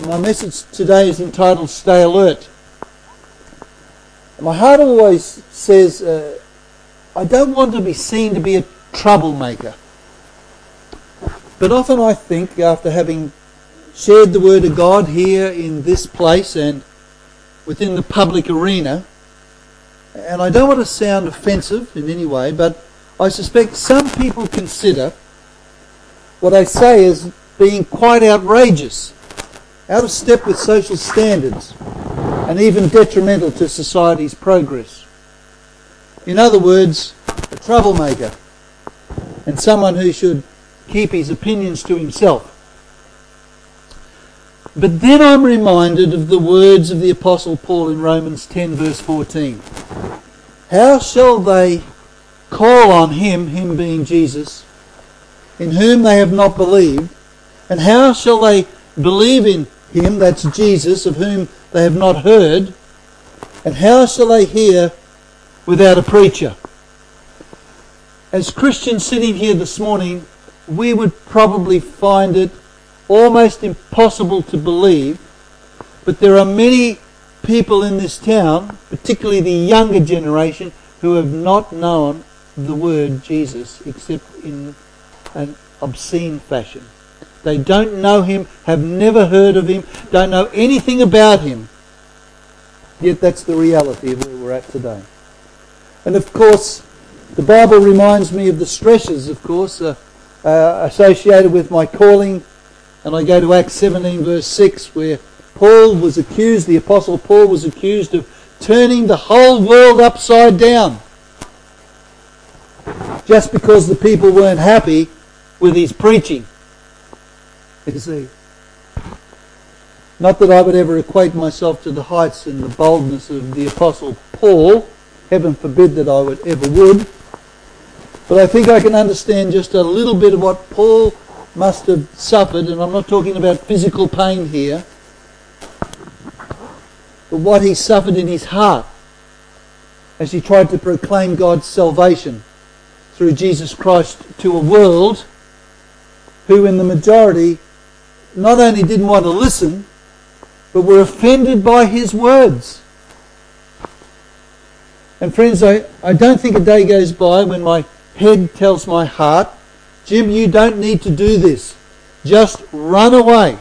My message today is entitled Stay Alert. My heart always says, I don't want to be seen to be a troublemaker. But often I think, after having shared the Word of God here in this place and within the public arena, and I don't want to sound offensive in any way, but I suspect some people consider what I say as being quite outrageous, out of step with social standards, and even detrimental to society's progress. In other words, a troublemaker, and someone who should keep his opinions to himself. But then I'm reminded of the words of the Apostle Paul in Romans 10 verse 14. How shall they call on him being Jesus, in whom they have not believed? And how shall they believe in him, that's Jesus, of whom they have not heard? And how shall they hear without a preacher? As Christians sitting here this morning, we would probably find it almost impossible to believe, but there are many people in this town, particularly the younger generation, who have not known the word Jesus except in an obscene fashion. They don't know him, have never heard of him, don't know anything about him. Yet that's the reality of where we're at today. And of course, the Bible reminds me of the stresses, of course, associated with my calling. And I go to Acts 17 verse 6, where the Apostle Paul was accused of turning the whole world upside down, just because the people weren't happy with his preaching. You see, not that I would ever equate myself to the heights and the boldness of the Apostle Paul. Heaven forbid that I ever would. But I think I can understand just a little bit of what Paul must have suffered, and I'm not talking about physical pain here, but what he suffered in his heart as he tried to proclaim God's salvation through Jesus Christ to a world who in the majority not only didn't want to listen, but were offended by his words. And friends, I don't think a day goes by when my head tells my heart, Jim, you don't need to do this. Just run away.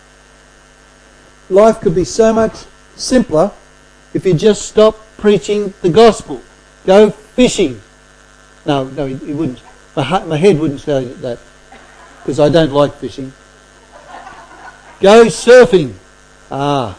Life could be so much simpler if you just stop preaching the gospel. Go fishing. No, it wouldn't. My head wouldn't say that, because I don't like fishing. Go surfing. But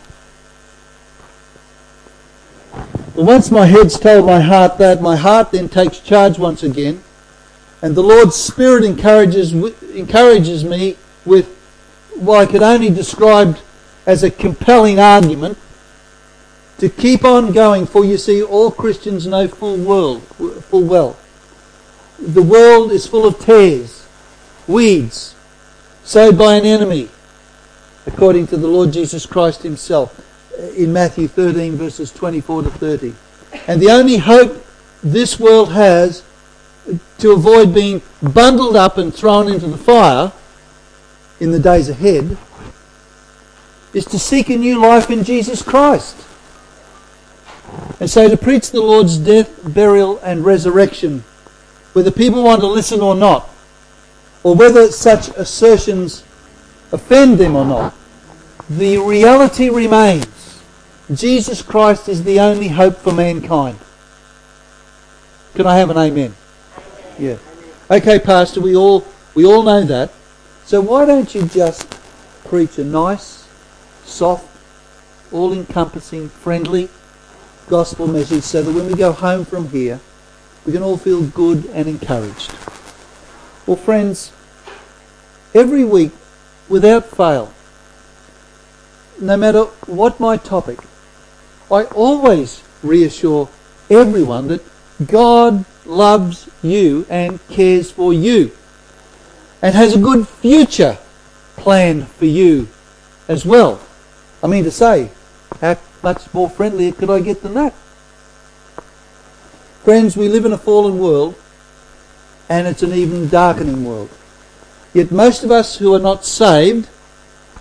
once my head's told my heart that, my heart then takes charge once again, and the Lord's Spirit encourages me with what I could only describe as a compelling argument to keep on going. For you see, all Christians know full well, the world is full of tares, weeds, sowed by an enemy, according to the Lord Jesus Christ himself in Matthew 13 verses 24 to 30. And the only hope this world has to avoid being bundled up and thrown into the fire in the days ahead is to seek a new life in Jesus Christ. And so to preach the Lord's death, burial and resurrection, whether people want to listen or not, or whether such assertions offend them or not, the reality remains. Jesus Christ is the only hope for mankind. Can I have an amen? Yeah. Okay, Pastor, we all know that. So why don't you just preach a nice, soft, all-encompassing, friendly gospel message so that when we go home from here, we can all feel good and encouraged. Well, friends, every week, without fail, no matter what my topic, I always reassure everyone that God loves you and cares for you and has a good future planned for you as well. I mean to say, how much more friendly could I get than that? Friends, we live in a fallen world, and it's an even darkening world. Yet most of us who are not saved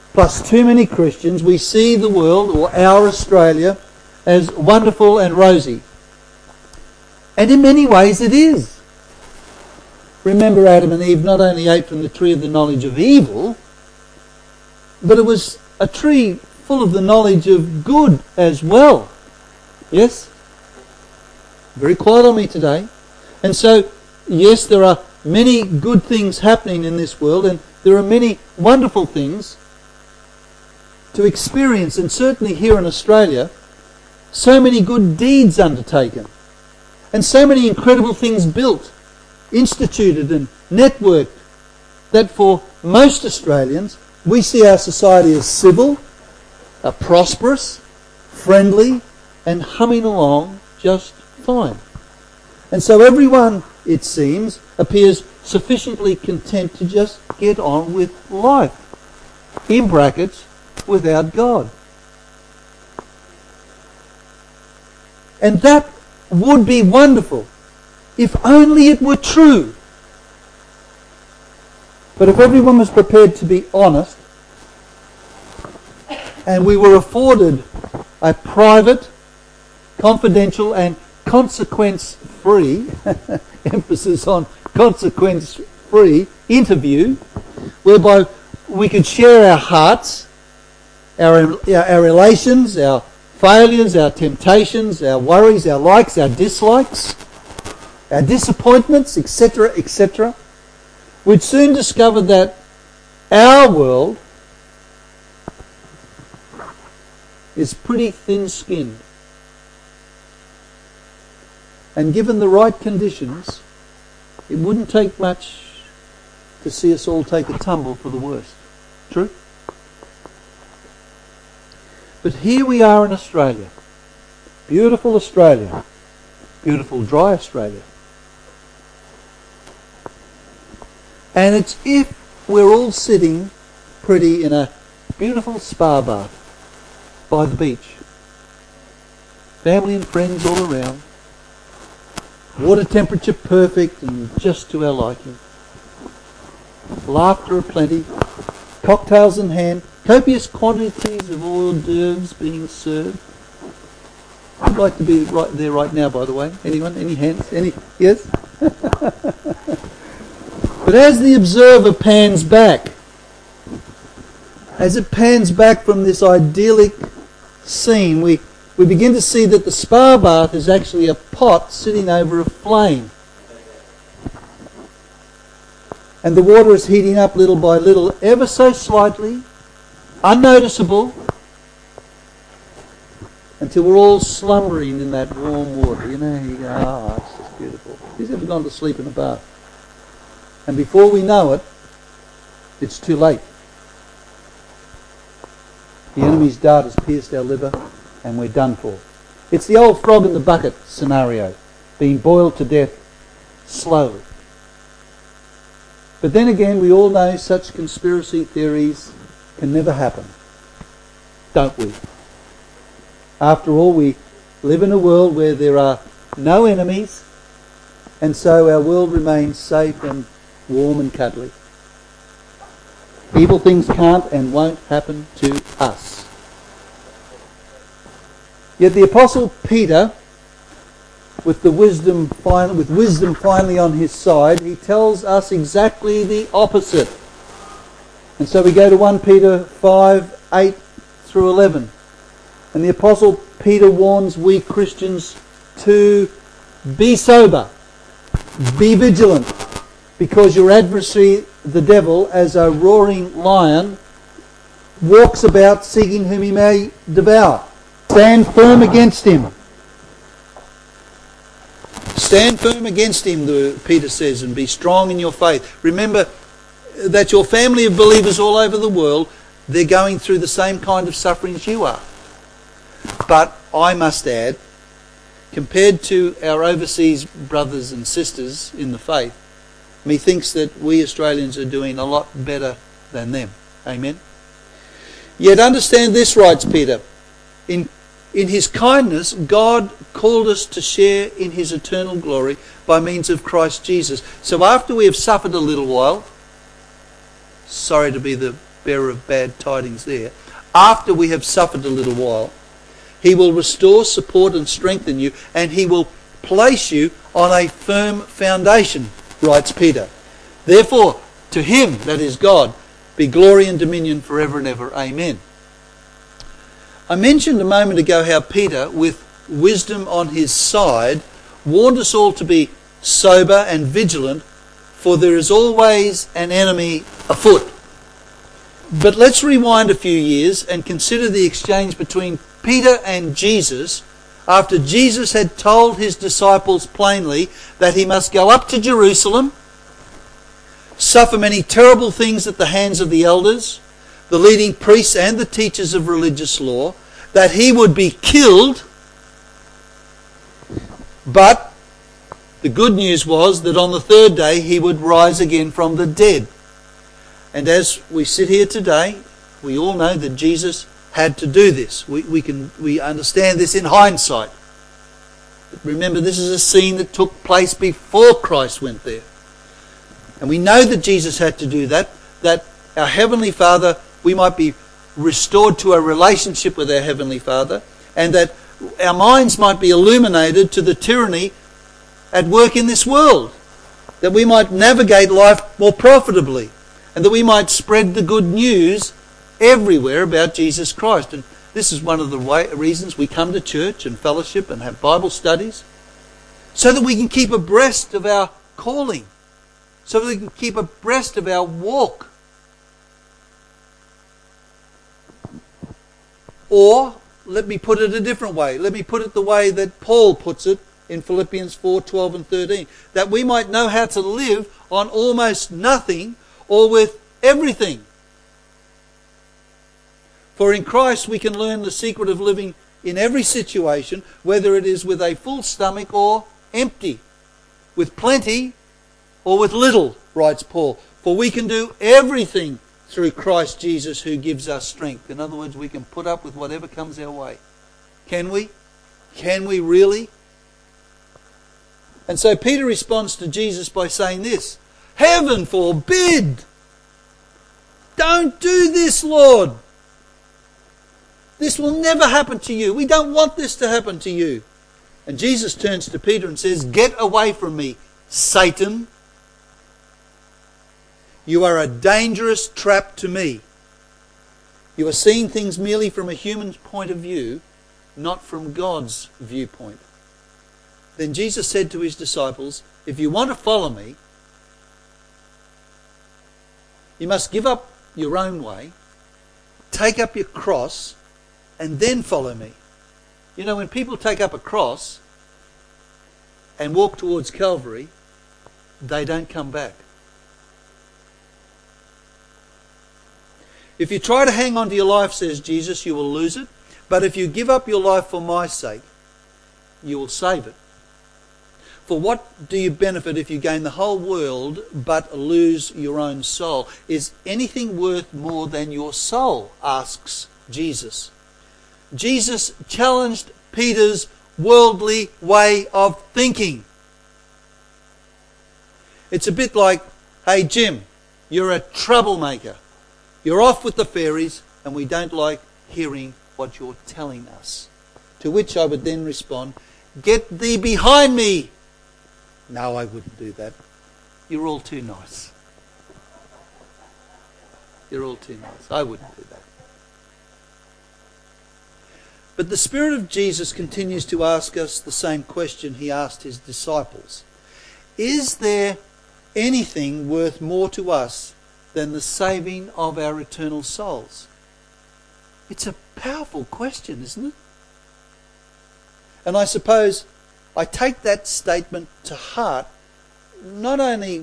plus too many Christians, we see the world, or our Australia, as wonderful and rosy. And in many ways it is. Remember, Adam and Eve not only ate from the tree of the knowledge of evil, but it was a tree full of the knowledge of good as well. Yes? Very quiet on me today. And so, yes, there are many good things happening in this world, and there are many wonderful things to experience, and certainly here in Australia, so many good deeds undertaken, and so many incredible things built, instituted and networked, that for most Australians, we see our society as civil, prosperous, friendly, and humming along just fine. And so everyone, it seems, appears sufficiently content to just get on with life. In brackets, without God. And that would be wonderful if only it were true. But if everyone was prepared to be honest, and we were afforded a private, confidential and consequence-free, emphasis on consequence-free interview, whereby we could share our hearts, our relations, our failures, our temptations, our worries, our likes, our dislikes, our disappointments, etc., etc., we'd soon discover that our world is pretty thin-skinned. And given the right conditions, it wouldn't take much to see us all take a tumble for the worst. True? But here we are in Australia. Beautiful Australia. Beautiful dry Australia. And it's if we're all sitting pretty in a beautiful spa bath by the beach. Family and friends all around. Water temperature perfect and just to our liking. Laughter aplenty. Cocktails in hand. Copious quantities of hors d'oeuvres being served. I'd like to be right there right now, by the way. Anyone? Any hands? Any? Yes? But as the observer pans back, as it pans back from this idyllic scene, we begin to see that the spa bath is actually a pot sitting over a flame. And the water is heating up little by little, ever so slightly, unnoticeable, until we're all slumbering in that warm water. You know, you go, it's just beautiful. Who's ever gone to sleep in a bath? And before we know it, it's too late. The enemy's dart has pierced our liver and we're done for. It's the old frog in the bucket scenario, being boiled to death slowly. But then again, we all know such conspiracy theories can never happen, don't we? After all, we live in a world where there are no enemies, and so our world remains safe and warm and cuddly. Evil things can't and won't happen to us. Yet the Apostle Peter, with wisdom finally on his side, he tells us exactly the opposite. And so we go to 1 Peter 5, 8 through 11. And the Apostle Peter warns we Christians to be sober, be vigilant, because your adversary, the devil, as a roaring lion, walks about seeking whom he may devour. Stand firm against him. Stand firm against him, Peter says, and be strong in your faith. Remember that your family of believers all over the world, they're going through the same kind of sufferings you are. But I must add, compared to our overseas brothers and sisters in the faith, methinks that we Australians are doing a lot better than them. Amen? Yet understand this, writes Peter. In his kindness, God called us to share in his eternal glory by means of Christ Jesus. So after we have suffered a little while, sorry to be the bearer of bad tidings there. After we have suffered a little while, he will restore, support and strengthen you, and he will place you on a firm foundation, writes Peter. Therefore, to him, that is God, be glory and dominion forever and ever. Amen. I mentioned a moment ago how Peter, with wisdom on his side, warned us all to be sober and vigilant, for there is always an enemy afoot. But let's rewind a few years and consider the exchange between Peter and Jesus after Jesus had told his disciples plainly that he must go up to Jerusalem, suffer many terrible things at the hands of the elders, the leading priests and the teachers of religious law, that he would be killed. But the good news was that on the third day he would rise again from the dead. And as we sit here today, we all know that Jesus had to do this. We understand this in hindsight. But remember, this is a scene that took place before Christ went there. And we know that Jesus had to do that our Heavenly Father, we might be restored to a relationship with our Heavenly Father, and that our minds might be illuminated to the tyranny at work in this world, that we might navigate life more profitably, and that we might spread the good news everywhere about Jesus Christ. And this is one of the reasons we come to church and fellowship and have Bible studies, so that we can keep abreast of our calling, so that we can keep abreast of our walk. Or, let me put it a different way. Let me put it the way that Paul puts it in Philippians 4:12 and 13. That we might know how to live on almost nothing or with everything. For in Christ we can learn the secret of living in every situation, whether it is with a full stomach or empty, with plenty or with little, writes Paul. For we can do everything through Christ Jesus who gives us strength. In other words, we can put up with whatever comes our way. Can we? Can we really? And so Peter responds to Jesus by saying this: Heaven forbid! Don't do this, Lord! This will never happen to you. We don't want this to happen to you. And Jesus turns to Peter and says, Get away from me, Satan. You are a dangerous trap to me. You are seeing things merely from a human point of view, not from God's viewpoint. Then Jesus said to his disciples, If you want to follow me, you must give up your own way, take up your cross, and then follow me. You know, when people take up a cross and walk towards Calvary, they don't come back. If you try to hang on to your life, says Jesus, you will lose it. But if you give up your life for my sake, you will save it. For what do you benefit if you gain the whole world but lose your own soul? Is anything worth more than your soul? Asks Jesus. Jesus challenged Peter's worldly way of thinking. It's a bit like, hey Jim, you're a troublemaker. You're off with the fairies and we don't like hearing what you're telling us. To which I would then respond, Get thee behind me. No, I wouldn't do that. You're all too nice. You're all too nice. I wouldn't do that. But the Spirit of Jesus continues to ask us the same question he asked his disciples. Is there anything worth more to us than the saving of our eternal souls? It's a powerful question, isn't it? And I suppose I take that statement to heart, not only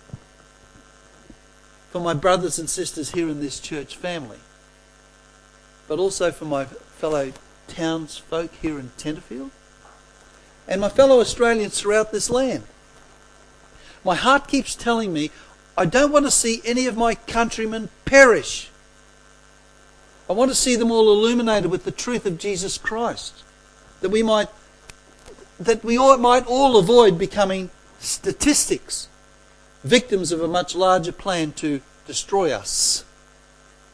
for my brothers and sisters here in this church family, but also for my fellow townsfolk here in Tenterfield and my fellow Australians throughout this land. My heart keeps telling me I don't want to see any of my countrymen perish. I want to see them all illuminated with the truth of Jesus Christ, that we might all avoid becoming statistics, victims of a much larger plan to destroy us.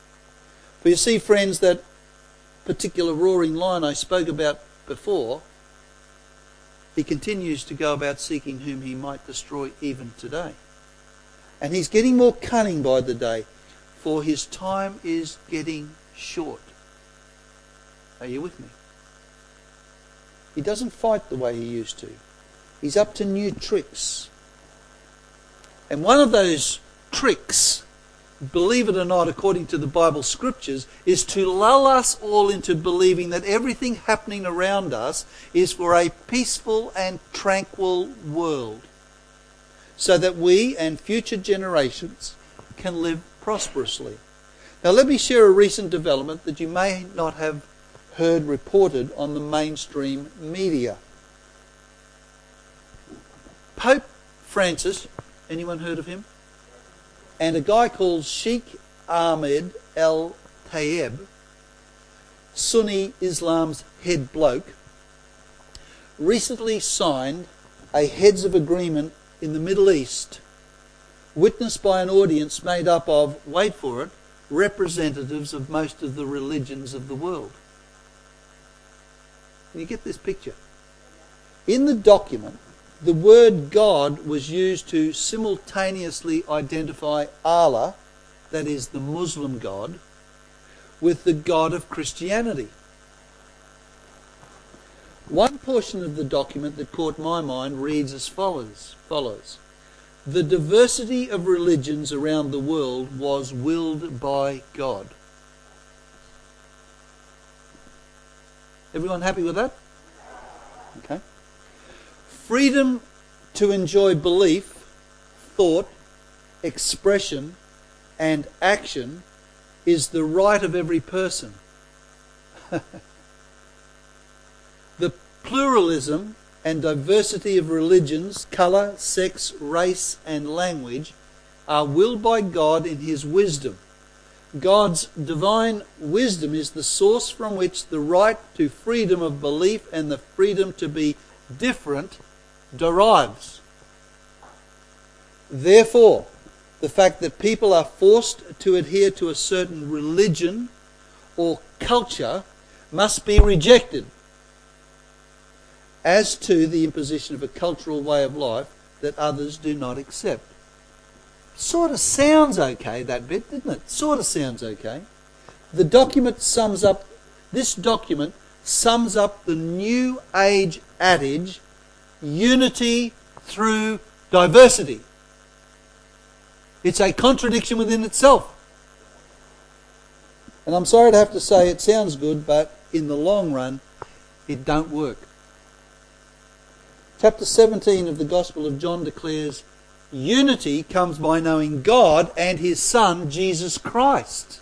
For you see, friends, that particular roaring lion I spoke about before, he continues to go about seeking whom he might destroy even today. And he's getting more cunning by the day, for his time is getting short. Are you with me? He doesn't fight the way he used to. He's up to new tricks. And one of those tricks, believe it or not, according to the Bible scriptures, is to lull us all into believing that everything happening around us is for a peaceful and tranquil world, so that we and future generations can live prosperously. Now let me share a recent development that you may not have heard reported on the mainstream media. Pope Francis, anyone heard of him? And a guy called Sheikh Ahmed al-Tayeb, Sunni Islam's head bloke, recently signed a heads of agreement in the Middle East, witnessed by an audience made up of, wait for it, representatives of most of the religions of the world. Can you get this picture? In the document, the word God was used to simultaneously identify Allah, that is the Muslim God, with the God of Christianity. One portion of the document that caught my mind reads as follows. The diversity of religions around the world was willed by God. Everyone happy with that? Okay. Freedom to enjoy belief, thought, expression, and action is the right of every person. The pluralism and diversity of religions, colour, sex, race, and language are willed by God in His wisdom. God's divine wisdom is the source from which the right to freedom of belief and the freedom to be different derives. Therefore, the fact that people are forced to adhere to a certain religion or culture must be rejected, as to the imposition of a cultural way of life that others do not accept. Sort of sounds okay, that bit, doesn't it? Sort of sounds okay. This document sums up the New Age adage, unity through diversity. It's a contradiction within itself. And I'm sorry to have to say it sounds good, but in the long run, it don't work. Chapter 17 of the Gospel of John declares, unity comes by knowing God and His Son, Jesus Christ.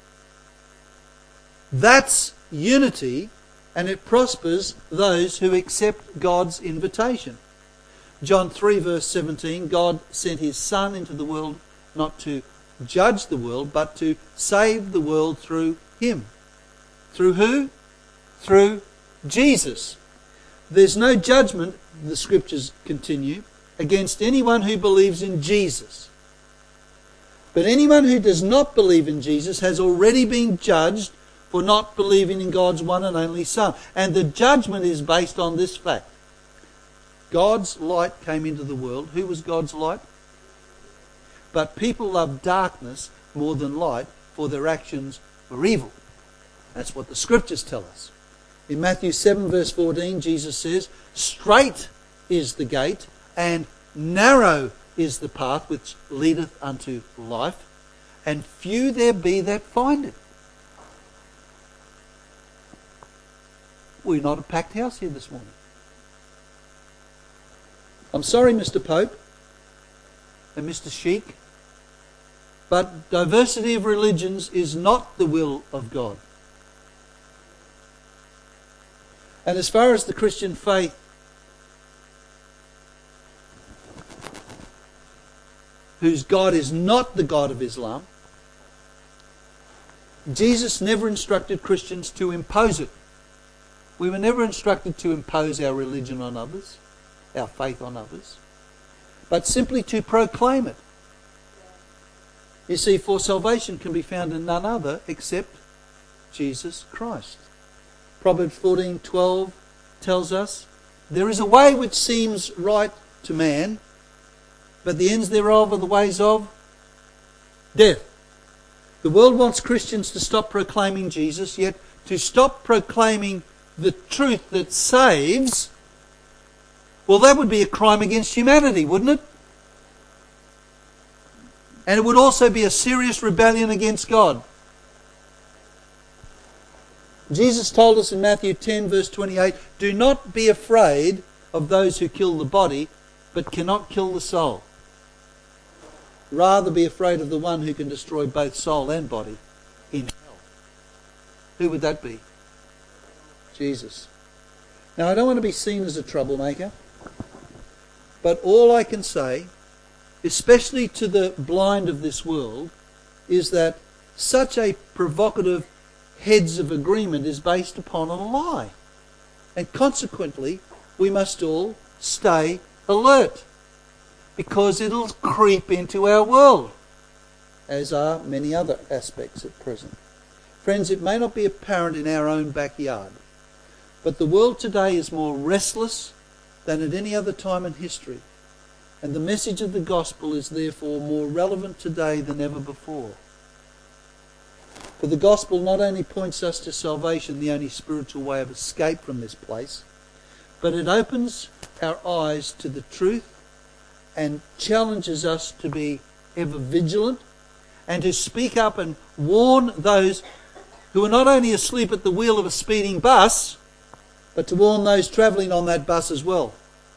That's unity, and it prospers those who accept God's invitation. John 3 verse 17, God sent His Son into the world not to judge the world, but to save the world through Him. Through who? Through Jesus. There's no judgment, the scriptures continue, against anyone who believes in Jesus. But anyone who does not believe in Jesus has already been judged for not believing in God's one and only Son. And the judgment is based on this fact. God's light came into the world. Who was God's light? But people loved darkness more than light, for their actions were evil. That's what the scriptures tell us. In Matthew 7 verse 14, Jesus says, straight is the gate, and narrow is the path which leadeth unto life, and few there be that find it. We're not a packed house here this morning. I'm sorry, Mr. Pope and Mr. Sheikh, but diversity of religions is not the will of God. And as far as the Christian faith, whose God is not the God of Islam, Jesus never instructed Christians to impose it. We were never instructed to impose our religion on others, our faith on others, but simply to proclaim it. You see, for salvation can be found in none other except Jesus Christ. Proverbs 14:12 tells us, there is a way which seems right to man, but the ends thereof are the ways of death. The world wants Christians to stop proclaiming Jesus, yet to stop proclaiming the truth that saves, well, that would be a crime against humanity, wouldn't it? And it would also be a serious rebellion against God. Jesus told us in Matthew 10 verse 28, do not be afraid of those who kill the body, but cannot kill the soul. Rather be afraid of the one who can destroy both soul and body in hell. Who would that be? Jesus. Now, I don't want to be seen as a troublemaker, but all I can say, especially to the blind of this world, is that such a provocative heads of agreement is based upon a lie. And consequently, we must all stay alert, because it'll creep into our world, as are many other aspects at present. Friends, it may not be apparent in our own backyard, but the world today is more restless than at any other time in history. And the message of the gospel is therefore more relevant today than ever before. For the gospel not only points us to salvation, the only spiritual way of escape from this place, but it opens our eyes to the truth and challenges us to be ever vigilant and to speak up and warn those who are not only asleep at the wheel of a speeding bus, but to warn those travelling on that bus as well.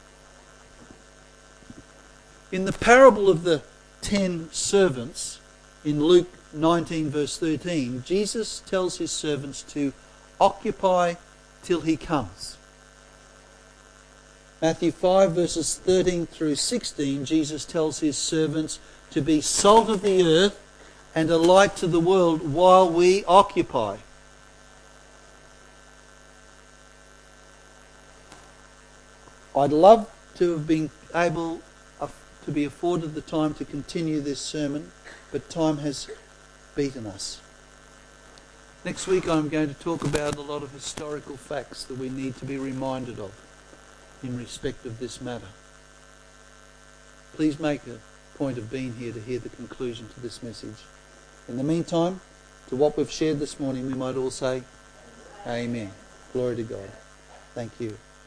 In the parable of the 10 servants, in Luke 19 verse 13, Jesus tells his servants to occupy till he comes. Matthew 5 verses 13 through 16, Jesus tells his servants to be salt of the earth and a light to the world while we occupy. I'd love to have been able to be afforded the time to continue this sermon, but time has beaten us. Next week I'm going to talk about a lot of historical facts that we need to be reminded of in respect of this matter. Please make a point of being here to hear the conclusion to this message. In the meantime, to what we've shared this morning, we might all say, Amen. Glory to God. Thank you.